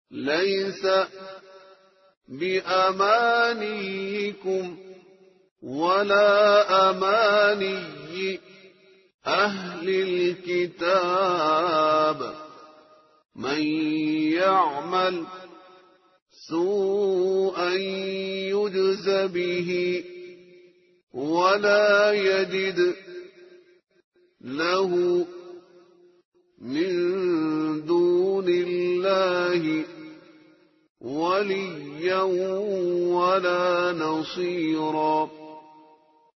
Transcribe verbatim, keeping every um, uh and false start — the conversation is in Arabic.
ليس بأمانيكم ولا أماني أهل الكتاب من يعمل سوءا يجز به ولا يجد له من دون الله وليا ولا نصيرا.